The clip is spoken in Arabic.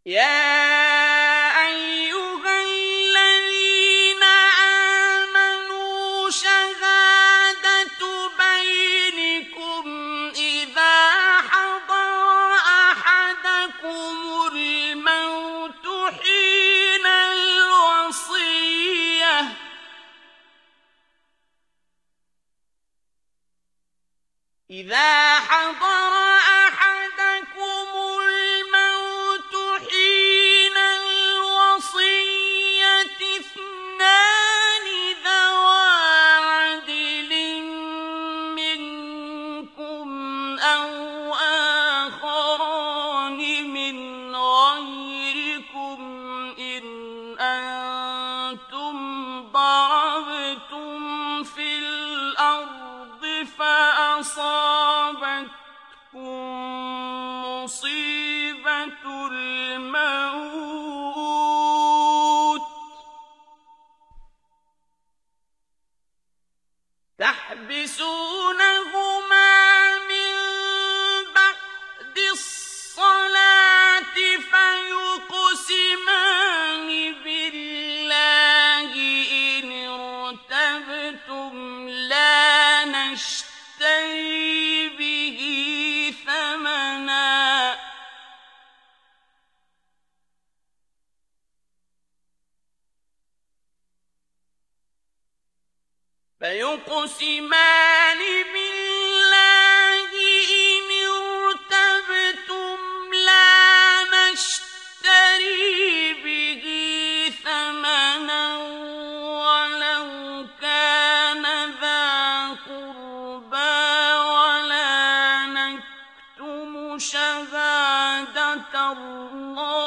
يا أيها الذين آمنوا شهادة بينكم إذا حضر أحدكم الموت حين الوصية اثنان ذوى عدل منكم أو آخران من غيركم إن أنتم ضربتم في الأرض فأصابتكم مصيبة الموت تحبسونهما من بعد الصلاة فيقسمان بالله إن ارتبتم لا نشتري به ثمنا ولو كان ذا قربى ولا نكتم شهادة الله